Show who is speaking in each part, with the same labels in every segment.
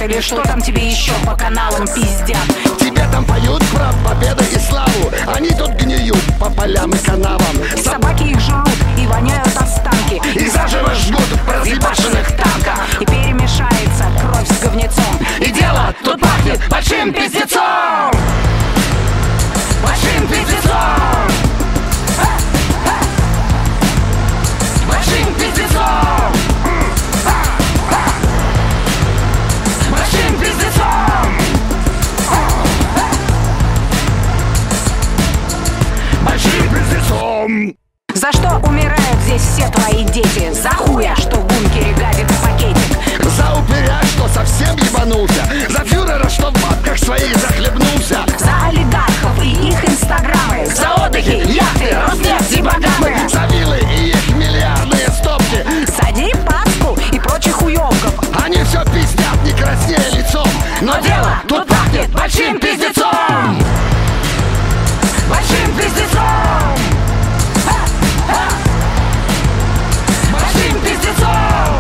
Speaker 1: или что там тебе еще по каналам пиздят.
Speaker 2: Тебе там поют про победу и славу, они тут гниют по полям и канавам.
Speaker 1: Собаки их жрут и воняют останки,
Speaker 2: И заживо жгут в разъебашенных танках.
Speaker 1: и перемешается кровь с говнецом.
Speaker 2: И дело тут пахнет большим пиздецом. Большим пиздецом. Большим пиздецом. Большим пиздецом. Большим пиздецом.
Speaker 1: За что умирают здесь все твои дети? За хуя, что в бункере гадит пакетик.
Speaker 2: За упыря, что совсем ебанулся. За фюрера, что в бабках своих захлебнулся.
Speaker 1: За олигархов и их инстаграмы.
Speaker 2: За отдыхи, яхты, Роснефть и богамы. За виллы и их миллиардные стопки.
Speaker 1: За Дерипаску и прочих уёбков.
Speaker 2: Они все пиздят, не краснея лицом. Но дело тут пахнет большим пиздецом. Большим пиздецом. Большим пиздецом.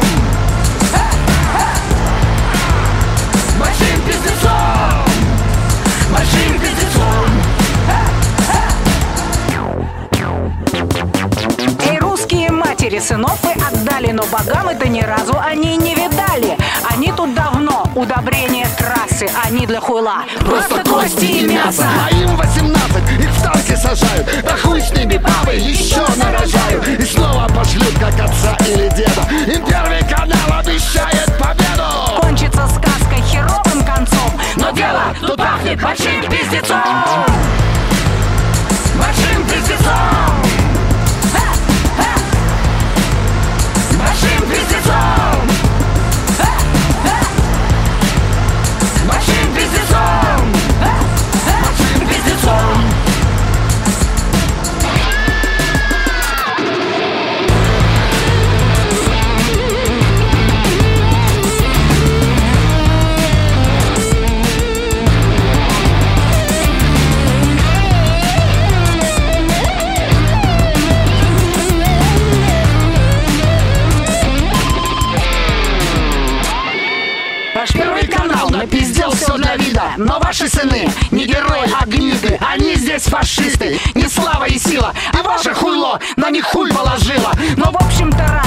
Speaker 2: Большим пиздецом. Большим пиздецом.
Speaker 1: Эй, русские матери, сынов вы отдали, но богам это ни разу они не видали. Они тут давно, удобрение трассы, они для хуйла
Speaker 2: Просто кости и мясо. А им 18, их в танки сажают. Да хуй с ними, бабы еще нарожают. И снова пошлют, как отца или деда. Им первый канал обещает победу.
Speaker 1: Кончится сказка херовым концом.
Speaker 2: Но дело тут пахнет большим пиздецом. Большим пиздецом. Большим пиздецом. Большим пиздецом. Большим пиздецом. Ваш первый канал напиздел все для вида. Но ваши сыны не герои, а гниды. Они здесь фашисты, не слава и сила. А ваше хуйло на них хуй положило.
Speaker 1: Но в общем-то